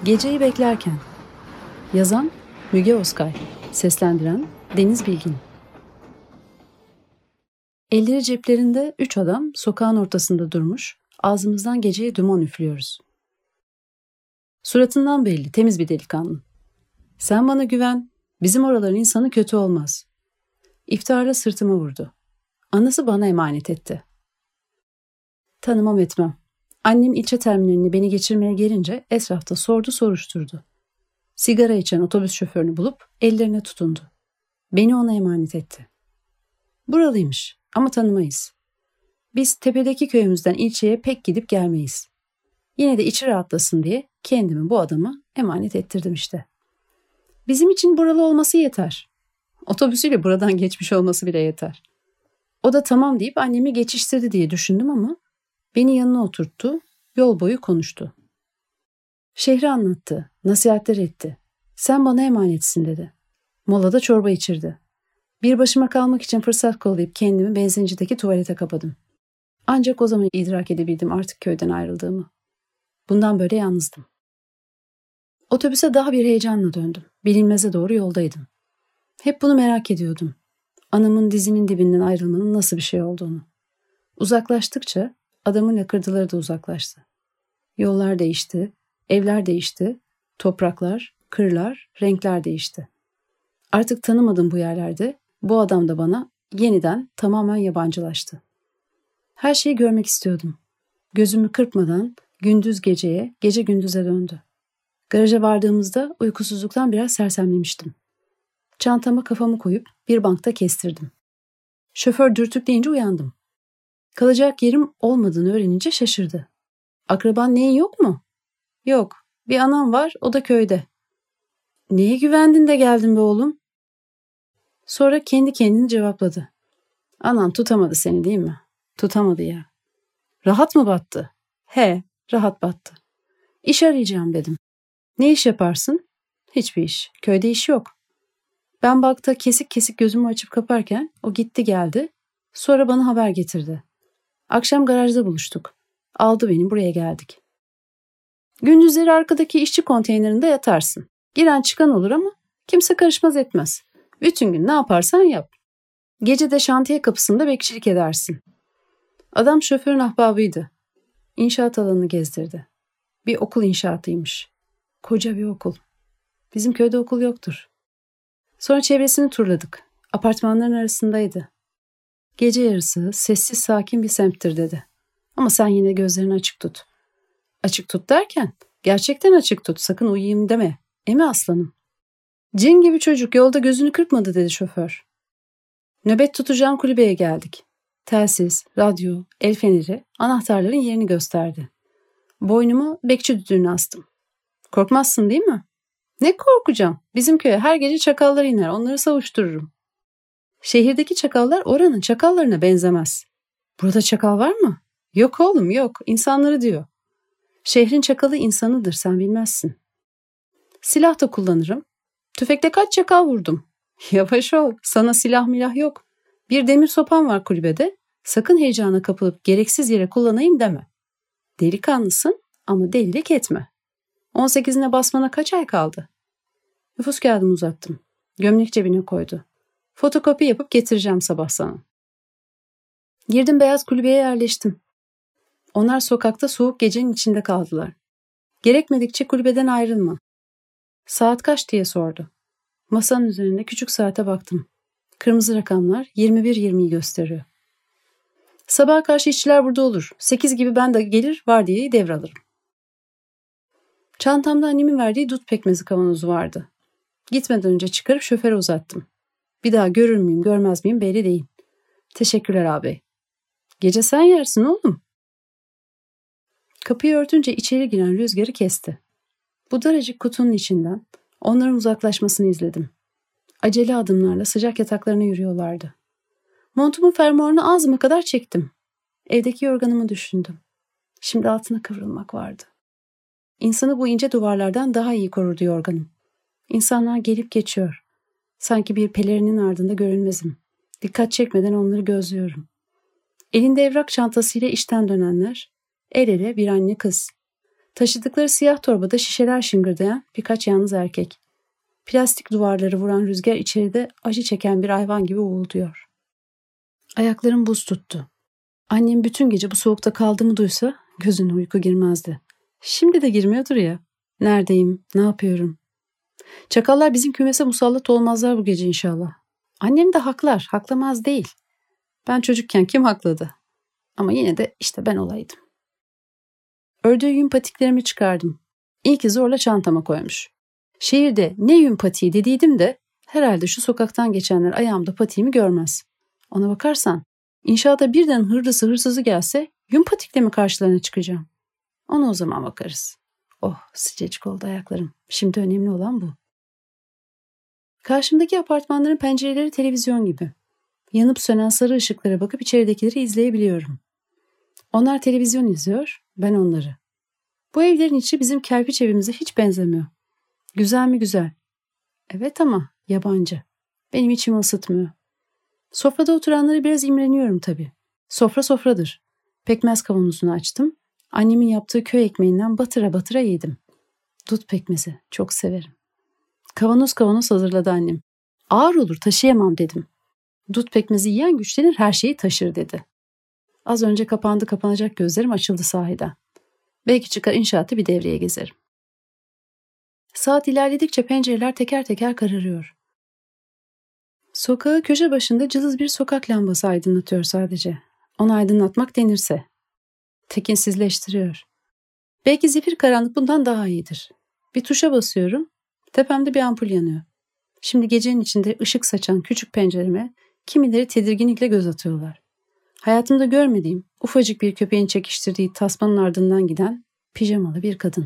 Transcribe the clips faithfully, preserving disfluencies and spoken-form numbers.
Geceyi beklerken. Yazan Müge Özkay. Seslendiren Deniz Bilgin. Elleri ceplerinde üç adam sokağın ortasında durmuş, ağzımızdan geceye duman üflüyoruz. Suratından belli, temiz bir delikanlı. Sen bana güven, bizim oraların insanı kötü olmaz. İftarla sırtıma vurdu. Anası bana emanet etti. Tanımam etmem. Annem ilçe terminaline beni geçirmeye gelince etrafta sordu soruşturdu. Sigara içen otobüs şoförünü bulup ellerine tutundu. Beni ona emanet etti. Buralıymış ama tanımayız. Biz tepedeki köyümüzden ilçeye pek gidip gelmeyiz. Yine de içi rahatlasın diye kendimi bu adama emanet ettirdim işte. Bizim için buralı olması yeter. Otobüsüyle buradan geçmiş olması bile yeter. O da tamam deyip annemi geçiştirdi diye düşündüm ama beni yanına oturttu, yol boyu konuştu. Şehri anlattı, nasihatler etti. Sen bana emanetsin dedi. Molada çorba içirdi. Bir başıma kalmak için fırsat kollayıp kendimi benzincideki tuvalete kapadım. Ancak o zaman idrak edebildim artık köyden ayrıldığımı. Bundan böyle yalnızdım. Otobüse daha bir heyecanla döndüm. Bilinmeze doğru yoldaydım. Hep bunu merak ediyordum. Anamın dizinin dibinden ayrılmanın nasıl bir şey olduğunu. Uzaklaştıkça adamın lakırdıları da uzaklaştı. Yollar değişti, evler değişti, topraklar, kırlar, renkler değişti. Artık tanımadığım bu yerlerde bu adam da bana yeniden tamamen yabancılaştı. Her şeyi görmek istiyordum. Gözümü kırpmadan gündüz geceye, gece gündüze döndü. Garaja vardığımızda uykusuzluktan biraz sersemlemiştim. Çantama kafamı koyup bir bankta kestirdim. Şoför dürtükleyince uyandım. Kalacak yerim olmadığını öğrenince şaşırdı. Akraban neyin yok mu? Yok, bir anam var, o da köyde. Neye güvendin de geldin be oğlum? Sonra kendi kendini cevapladı. Anan tutamadı seni değil mi? Tutamadı ya. Rahat mı battı? He, rahat battı. İş arayacağım dedim. Ne iş yaparsın? Hiçbir iş. Köyde iş yok. Ben bankta kesik kesik gözümü açıp kaparken o gitti geldi. Sonra bana haber getirdi. Akşam garajda buluştuk. Aldı beni, buraya geldik. Gündüzleri arkadaki işçi konteynerinde yatarsın. Giren çıkan olur ama kimse karışmaz etmez. Bütün gün ne yaparsan yap. Gece de şantiye kapısında bekçilik edersin. Adam şoförün ahbabıydı. İnşaat alanını gezdirdi. Bir okul inşaatıymış. Koca bir okul. Bizim köyde okul yoktur. Sonra çevresini turladık. Apartmanların arasındaydı. Gece yarısı sessiz sakin bir semttir dedi. Ama sen yine gözlerini açık tut. Açık tut derken gerçekten açık tut, sakın uyuyayım deme. Emi aslanım. Cin gibi çocuk, yolda gözünü kırpmadı dedi şoför. Nöbet tutacağım kulübeye geldik. Telsiz, radyo, el feneri anahtarların yerini gösterdi. Boynumu bekçi düdüğüne astım. Korkmazsın değil mi? Ne korkacağım? Bizim köye her gece çakallar iner, onları savuştururum. Şehirdeki çakallar oranın çakallarına benzemez. Burada çakal var mı? Yok oğlum yok, insanları diyor. Şehrin çakalı insanıdır, sen bilmezsin. Silah da kullanırım. Tüfekle kaç çakal vurdum. Yavaş ol, sana silah milah yok. Bir demir sopam var kulübede. Sakın heyecana kapılıp gereksiz yere kullanayım deme. Delikanlısın ama delilik etme. on sekizine basmana kaç ay kaldı? Nüfus kağıdımı uzattım. Gömlek cebine koydu. Fotokopi yapıp getireceğim sabah sana. Girdim beyaz kulübeye yerleştim. Onlar sokakta soğuk gecenin içinde kaldılar. Gerekmedikçe kulübeden ayrılma. Saat kaç diye sordu. Masanın üzerinde küçük saate baktım. Kırmızı rakamlar yirmi bir yirmiyi gösteriyor. Sabaha karşı işçiler burada olur. Sekiz gibi ben de gelir vardiyayı devralırım. Çantamda annemin verdiği dut pekmezi kavanozu vardı. Gitmeden önce çıkarıp şoföre uzattım. Bir daha görür müyüm görmez miyim belli değil. Teşekkürler abi. Gece sen yersin oğlum. Kapıyı örtünce içeri giren rüzgarı kesti. Bu daracık kutunun içinden onların uzaklaşmasını izledim. Acele adımlarla sıcak yataklarına yürüyorlardı. Montumun fermuarını ağzıma kadar çektim. Evdeki yorganımı düşündüm. Şimdi altına kıvrılmak vardı. İnsanı bu ince duvarlardan daha iyi korurdu yorganım. İnsanlar gelip geçiyor. Sanki bir pelerinin ardında görünmezim. Dikkat çekmeden onları gözlüyorum. Elinde evrak çantasıyla işten dönenler, el ele bir anne kız. Taşıdıkları siyah torbada şişeler şıngırdayan birkaç yalnız erkek. Plastik duvarları vuran rüzgar içeride acı çeken bir hayvan gibi uğulduyor. Ayaklarım buz tuttu. Annem bütün gece bu soğukta kaldığımı duysa gözüne uyku girmezdi. Şimdi de girmiyordur ya. Neredeyim, ne yapıyorum? Çakallar bizim kümese musallat olmazlar bu gece inşallah. Annem de haklar, haklamaz değil. Ben çocukken kim hakladı? Ama yine de işte ben olaydım. Ördüğü yün patiklerimi çıkardım. İlki zorla çantama koymuş. Şehirde ne yün patiği dediydim de herhalde şu sokaktan geçenler ayağımda patiğimi görmez. Ona bakarsan inşaata birden hırlısı hırsızı gelse yün patikle mi karşılarına çıkacağım? Ona o zaman bakarız. Oh, sıcacık oldu ayaklarım. Şimdi önemli olan bu. Karşımdaki apartmanların pencereleri televizyon gibi. Yanıp sönen sarı ışıklara bakıp içeridekileri izleyebiliyorum. Onlar televizyon izliyor, ben onları. Bu evlerin içi bizim kerpiç evimize hiç benzemiyor. Güzel mi güzel? Evet ama yabancı. Benim içimi ısıtmıyor. Sofrada oturanları biraz imreniyorum tabii. Sofra sofradır. Pekmez kavanozunu açtım. Annemin yaptığı köy ekmeğinden batıra batıra yedim. Dut pekmezi çok severim. Kavanoz kavanoz hazırladı annem. Ağır olur taşıyamam dedim. Dut pekmezi yiyen güçlenir her şeyi taşır dedi. Az önce kapandı kapanacak gözlerim açıldı sahiden. Belki çıkar inşaatı bir devreye gezerim. Saat ilerledikçe pencereler teker teker kararıyor. Sokağı köşe başında cılız bir sokak lambası aydınlatıyor sadece. Onu aydınlatmak denirse. Tekinsizleştiriyor. Belki zifir karanlık bundan daha iyidir. Bir tuşa basıyorum, tepemde bir ampul yanıyor. Şimdi gecenin içinde ışık saçan küçük pencereme kimileri tedirginlikle göz atıyorlar. Hayatımda görmediğim, ufacık bir köpeğin çekiştirdiği tasmanın ardından giden pijamalı bir kadın.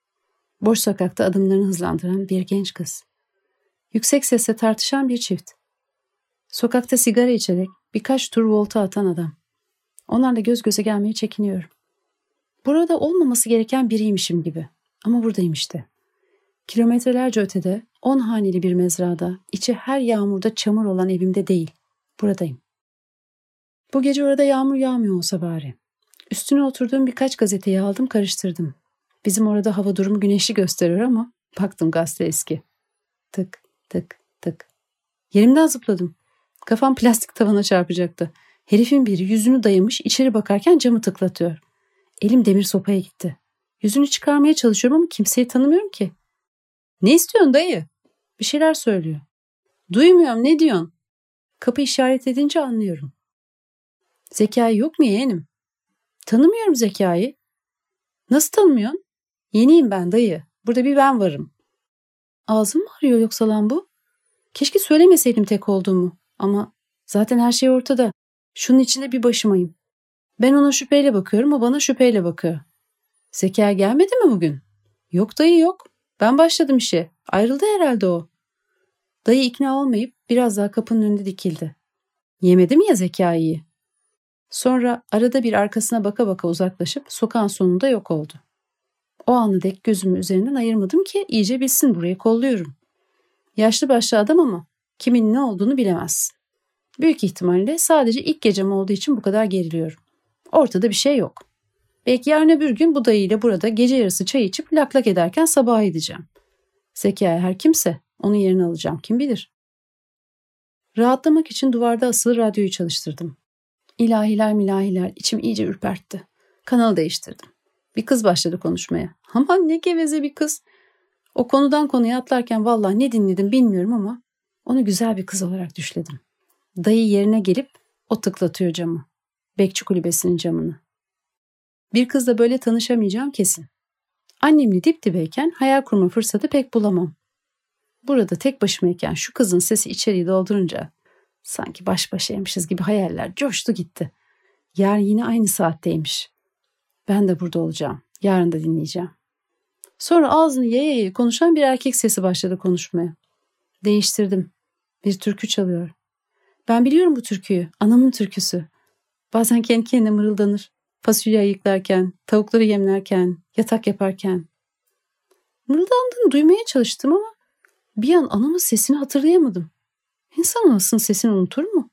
Boş sokakta adımlarını hızlandıran bir genç kız. Yüksek sesle tartışan bir çift. Sokakta sigara içerek birkaç tur volta atan adam. Onlarla göz göze gelmeye çekiniyorum. Burada olmaması gereken biriymişim gibi. Ama buradayım işte. Kilometrelerce ötede, on haneli bir mezrada, içi her yağmurda çamur olan evimde değil. Buradayım. Bu gece orada yağmur yağmıyor olsa bari. Üstüne oturduğum birkaç gazeteyi aldım karıştırdım. Bizim orada hava durumu güneşli gösteriyor ama baktım gazete eski. Tık tık tık. Yerimden zıpladım. Kafam plastik tavana çarpacaktı. Herifin biri yüzünü dayamış içeri bakarken camı tıklatıyor. Elim demir sopaya gitti. Yüzünü çıkarmaya çalışıyorum ama kimseyi tanımıyorum ki. Ne istiyorsun dayı? Bir şeyler söylüyor. Duymuyorum, ne diyorsun? Kapı işaret edince anlıyorum. Zekai yok mu yeğenim? Tanımıyorum Zekai'yi. Nasıl tanımıyorsun? Yeniyim ben dayı. Burada bir ben varım. Ağzım mı ağrıyor yoksa lan bu? Keşke söylemeseydim tek olduğumu. Ama zaten her şey ortada. Şunun içinde bir başımayım. Ben ona şüpheyle bakıyorum, o bana şüpheyle bakıyor. Zekai gelmedi mi bugün? Yok dayı yok. Ben başladım işe. Ayrıldı herhalde o. Dayı ikna olmayıp biraz daha kapının önünde dikildi. Yemedi mi ya Zekai'yi? Sonra arada bir arkasına baka baka uzaklaşıp sokağın sonunda yok oldu. O anı dek gözümü üzerinden ayırmadım ki iyice bilsin burayı kolluyorum. Yaşlı başlı adam ama kimin ne olduğunu bilemez. Büyük ihtimalle sadece ilk gecem olduğu için bu kadar geriliyorum. Ortada bir şey yok. Belki yarın öbür gün bu dayıyla burada gece yarısı çay içip lak lak ederken sabaha gideceğim. Zekai her kimse onun yerini alacağım kim bilir. Rahatlamak için duvarda asılı radyoyu çalıştırdım. İlahiler milahiler içim iyice ürpertti. Kanalı değiştirdim. Bir kız başladı konuşmaya. Aman ne geveze bir kız. O konudan konuya atlarken vallahi ne dinledim bilmiyorum ama onu güzel bir kız olarak düşledim. Dayı yerine gelip o tıklatıyor camı. Bekçi kulübesinin camını. Bir kızla böyle tanışamayacağım kesin. Annemle dip dibeyken hayal kurma fırsatı pek bulamam. Burada tek başımayken şu kızın sesi içeriği doldurunca sanki baş başaymışız gibi hayaller coştu gitti. Yarın yine aynı saatteymiş. Ben de burada olacağım. Yarın da dinleyeceğim. Sonra ağzını yaya yaya konuşan bir erkek sesi başladı konuşmaya. Değiştirdim. Bir türkü çalıyor. Ben biliyorum bu türküyü. Anamın türküsü. Bazen kendi kendine mırıldanır. Fasulye ayıklarken, tavukları yemlerken, yatak yaparken. Mırıldandığını duymaya çalıştım ama bir an anamın sesini hatırlayamadım. İnsan anasının sesini unutur mu?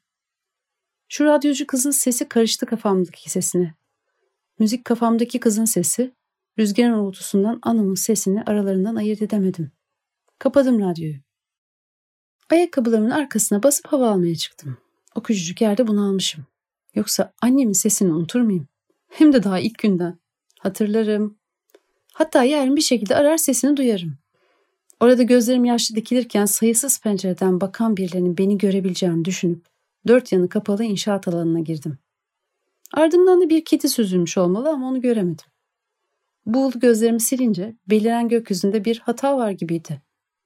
Şu radyocu kızın sesi karıştı kafamdaki sesine. Müzik kafamdaki kızın sesi, Rüzgarın uğultusundan anamın sesini aralarından ayırt edemedim. Kapadım radyoyu. Ayakkabılarımın arkasına basıp hava almaya çıktım. O küçücük yerde bunalmışım. Yoksa annemin sesini unutur muyum? Hem de daha ilk günden. Hatırlarım. Hatta yarın bir şekilde arar sesini duyarım. Orada gözlerim yaşlı dikilirken sayısız pencereden bakan birilerinin beni görebileceğini düşünüp dört yanı kapalı inşaat alanına girdim. Ardımdan da bir kedi süzülmüş olmalı ama onu göremedim. Buğulu gözlerimi silince beliren gökyüzünde bir hata var gibiydi.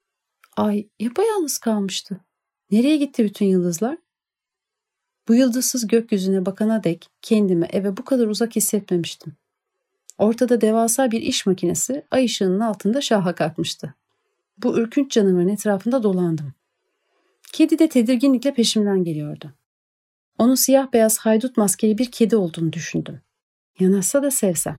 Ay yapayalnız kalmıştı. Nereye gitti bütün yıldızlar? Bu yıldızsız gökyüzüne bakana dek kendimi eve bu kadar uzak hissetmemiştim. Ortada devasa bir iş makinesi ay ışığının altında şaha kalkmıştı. Bu ürkünç canavarın etrafında dolandım. Kedi de tedirginlikle peşimden geliyordu. Onun siyah beyaz haydut maskeli bir kedi olduğunu düşündüm. Yanaşsa da sevsem.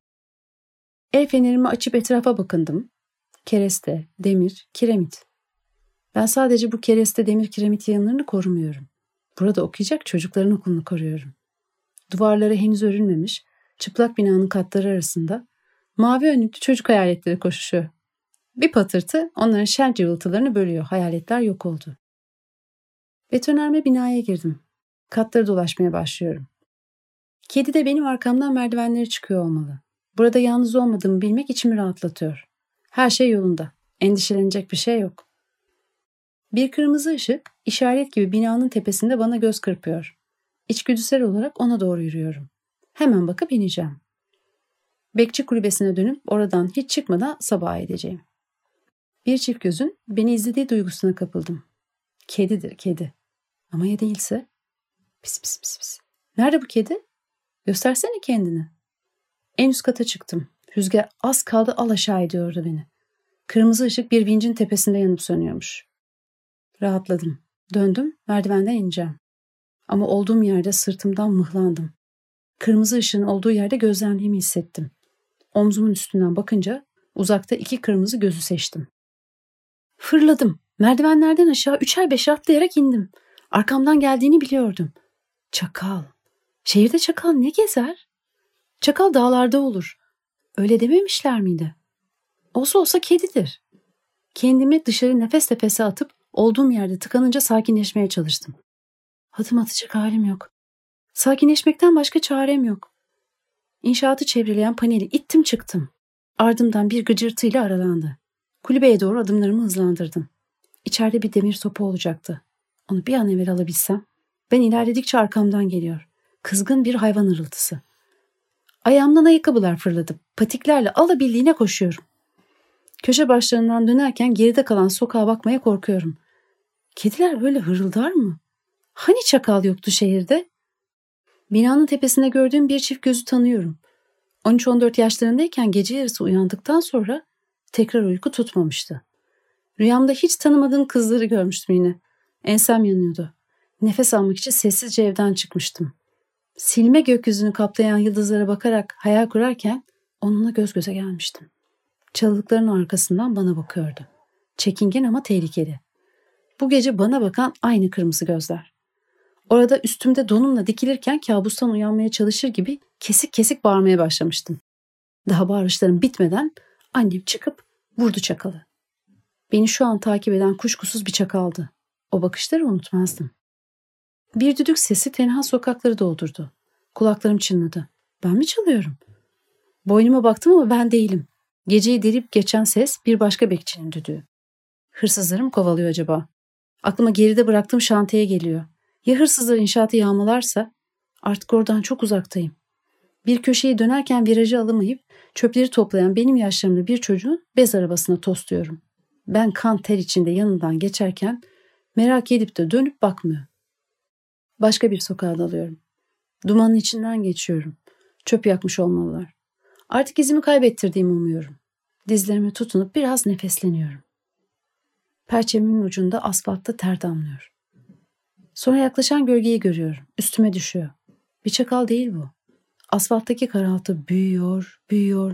El fenerimi açıp etrafa bakındım. Kereste, demir, kiremit. Ben sadece bu kereste, demir, kiremit yayınlarını korumuyorum. Burada okuyacak çocukların okulunu koruyorum. Duvarları henüz örülmemiş, çıplak binanın katları arasında mavi önlüklü çocuk hayaletleri koşuşuyor. Bir patırtı onların şen cıvıltılarını bölüyor. Hayaletler yok oldu. Betonarme binaya girdim. Katları dolaşmaya başlıyorum. Kedi de benim arkamdan merdivenleri çıkıyor olmalı. Burada yalnız olmadığımı bilmek içimi rahatlatıyor. Her şey yolunda. Endişelenecek bir şey yok. Bir kırmızı ışık işaret gibi binanın tepesinde bana göz kırpıyor. İçgüdüsel olarak ona doğru yürüyorum. Hemen bakıp ineceğim. Bekçi kulübesine dönüp oradan hiç çıkmadan sabaha edeceğim. Bir çift gözün beni izlediği duygusuna kapıldım. Kedidir kedi. Ama ya değilse? Pis pis pis pis. Nerede bu kedi? Göstersene kendini. En üst kata çıktım. Rüzgar az kaldı al aşağı ediyordu beni. Kırmızı ışık bir vincin tepesinde yanıp sönüyormuş. Rahatladım. Döndüm, merdivenden ineceğim. Ama olduğum yerde sırtımdan mıhlandım. Kırmızı ışığın olduğu yerde gözlemliğimi hissettim. Omzumun üstünden bakınca uzakta iki kırmızı gözü seçtim. Fırladım. Merdivenlerden aşağı üçer beşer atlayarak indim. Arkamdan geldiğini biliyordum. Çakal. Şehirde çakal ne gezer? Çakal dağlarda olur. Öyle dememişler miydi? Olsa olsa kedidir. Kendimi dışarı nefes nefese atıp olduğum yerde tıkanınca sakinleşmeye çalıştım. Adım atacak halim yok. Sakinleşmekten başka çarem yok. İnşaatı çevreleyen paneli ittim çıktım. Ardımdan bir gıcırtıyla aralandı. Kulübeye doğru adımlarımı hızlandırdım. İçeride bir demir sopa olacaktı. Onu bir an evvel alabilsem. Ben ilerledikçe arkamdan geliyor. Kızgın bir hayvan hırıltısı. Ayağımdan ayakkabılar fırladı. Patiklerle alabildiğine koşuyorum. Köşe başlarından dönerken geride kalan sokağa bakmaya korkuyorum. Kediler böyle hırıldar mı? Hani çakal yoktu şehirde? Binanın tepesinde gördüğüm bir çift gözü tanıyorum. on üç on dört yaşlarındayken gece yarısı uyandıktan sonra tekrar uyku tutmamıştı. Rüyamda hiç tanımadığım kızları görmüştüm yine. Ensem yanıyordu. Nefes almak için sessizce evden çıkmıştım. Silme gökyüzünü kaplayan yıldızlara bakarak hayal kurarken onunla göz göze gelmiştim. Çalılıkların arkasından bana bakıyordu. Çekingen ama tehlikeli. Bu gece bana bakan aynı kırmızı gözler. Orada üstümde donumla dikilirken kabustan uyanmaya çalışır gibi kesik kesik bağırmaya başlamıştım. Daha bağırışlarım bitmeden annem çıkıp vurdu çakalı. Beni şu an takip eden kuşkusuz bir çakaldı. O bakışları unutmazdım. Bir düdük sesi tenha sokakları doldurdu. Kulaklarım çınladı. Ben mi çalıyorum? Boynuma baktım ama ben değilim. Geceyi delip geçen ses bir başka bekçinin düdüğü. Hırsızları mı kovalıyor acaba? Aklıma geride bıraktığım şantiye geliyor. Ya hırsızlar inşaatı yağmalarsa? Artık oradan çok uzaktayım. Bir köşeyi dönerken virajı alamayıp çöpleri toplayan benim yaşlarımda bir çocuğun bez arabasına tosluyorum. Ben kan ter içinde yanından geçerken merak edip de dönüp bakmıyor. Başka bir sokağa dalıyorum. Dumanın içinden geçiyorum. Çöp yakmış olmalılar. Artık izimi kaybettirdiğimi umuyorum. Dizlerime tutunup biraz nefesleniyorum. Perçemimin ucunda asfaltta ter damlıyor. Sonra yaklaşan gölgeyi görüyorum. Üstüme düşüyor. Bir çakal değil bu. Asfalttaki karaltı büyüyor, büyüyor.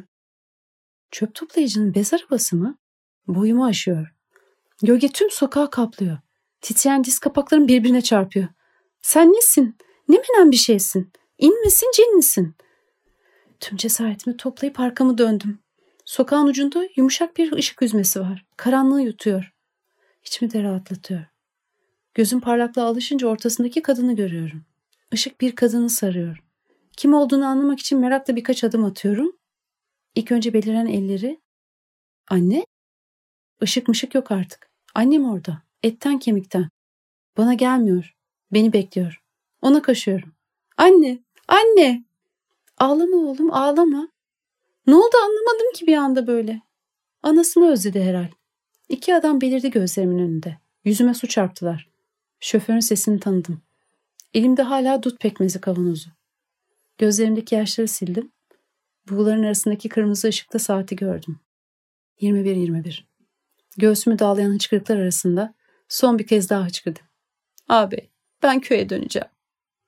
Çöp toplayıcının bez arabası mı? Boyumu aşıyor. Gölge tüm sokağı kaplıyor. Titreyen diz kapaklarım birbirine çarpıyor. Sen nesin? Ne menen bir şeysin? İn misin, cin misin? Tüm cesaretimi toplayıp arkamı döndüm. Sokağın ucunda yumuşak bir ışık hüzmesi var. Karanlığı yutuyor. İçimi de rahatlatıyor. Gözüm parlaklığa alışınca ortasındaki kadını görüyorum. Işık bir kadını sarıyor. Kim olduğunu anlamak için merakla birkaç adım atıyorum. İlk önce beliren elleri. Anne? Işık mışık yok artık. Annem orada. Etten kemikten. Bana gelmiyor. Beni bekliyor. Ona kaşıyorum. Anne! Anne! Ağlama oğlum, ağlama. Ne oldu anlamadım ki bir anda böyle. Anasını özledi herhal. İki adam belirdi gözlerimin önünde. Yüzüme su çarptılar. Şoförün sesini tanıdım. Elimde hala dut pekmezi kavanozu. Gözlerimdeki yaşları sildim. Buğuların arasındaki kırmızı ışıkta saati gördüm. yirmi bir yirmi bir. Göğsümü dağlayan hıçkırıklar arasında son bir kez daha hıçkırdım. Abi, ben köye döneceğim.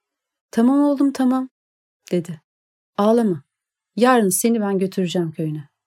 Tamam oğlum, tamam, dedi. Ağlama. Yarın seni ben götüreceğim köyüne.